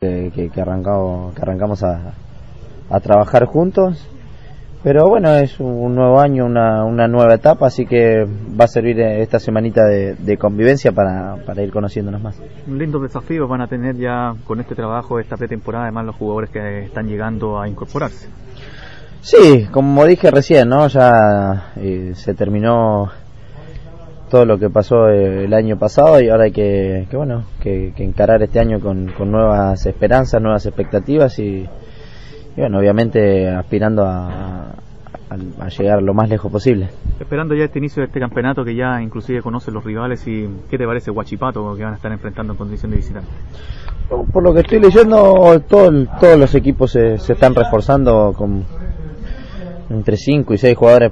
que arrancamos a trabajar juntos, pero bueno, es un nuevo año, una nueva etapa, así que va a servir esta semanita de convivencia para ir conociéndonos más. Un lindo desafío van a tener ya con este trabajo, esta pretemporada, además los jugadores que están llegando a incorporarse. Sí, como dije recién, ¿no? Ya se terminó todo lo que pasó el año pasado y ahora hay que encarar este año con nuevas esperanzas, nuevas expectativas y bueno, obviamente aspirando a llegar lo más lejos posible. Esperando ya este inicio de este campeonato que ya inclusive conocen los rivales, y ¿qué te parece Huachipato que van a estar enfrentando en condición de visitante? Por lo que estoy leyendo, todos los equipos se están reforzando con entre 5 y 6 jugadores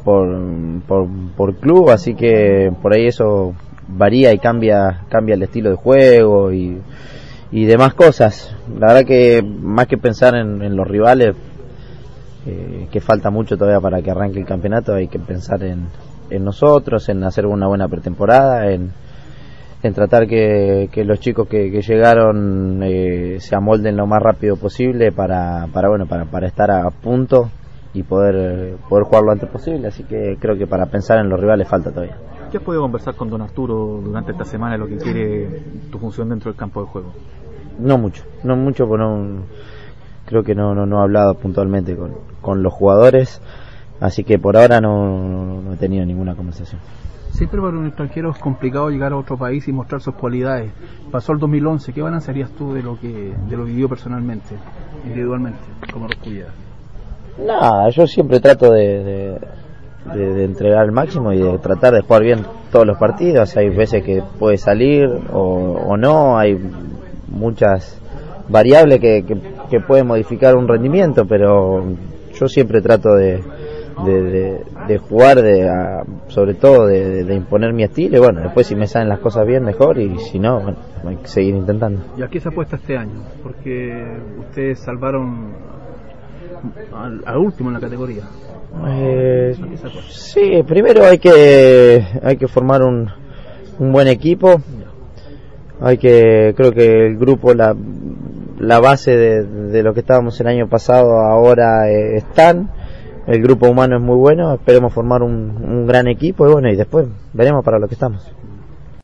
por club, así que por ahí eso varía y cambia el estilo de juego y demás cosas. La verdad que más que pensar en los rivales, que falta mucho todavía para que arranque el campeonato, hay que pensar en nosotros, en hacer una buena pretemporada, en tratar que los chicos que llegaron se amolden lo más rápido posible para estar a punto y poder jugar lo antes posible, así que creo que para pensar en los rivales falta todavía. ¿Qué has podido conversar con don Arturo durante esta semana, lo que quiere tu función dentro del campo de juego? No mucho, porque creo que no he hablado puntualmente con los jugadores, así que por ahora no he tenido ninguna conversación. Siempre para un extranjero es complicado llegar a otro país y mostrar sus cualidades. Pasó el 2011, ¿qué balance harías tú de lo vivió personalmente, individualmente, como Rosculleda? Nada, yo siempre trato de entregar el máximo y de tratar de jugar bien todos los partidos. Hay veces que puede salir o no, hay muchas variables que pueden modificar un rendimiento, pero yo siempre trato de jugar, sobre todo de imponer mi estilo, y bueno, después si me salen las cosas bien, mejor, y si no, bueno, hay que seguir intentando. ¿Y a qué se apuesta este año? Porque ustedes salvaron al último en la categoría. Sí, primero hay que formar un buen equipo. Creo que el grupo, la base de lo que estábamos el año pasado ahora están. El grupo humano es muy bueno, esperemos formar un gran equipo y bueno, y después veremos para lo que estamos.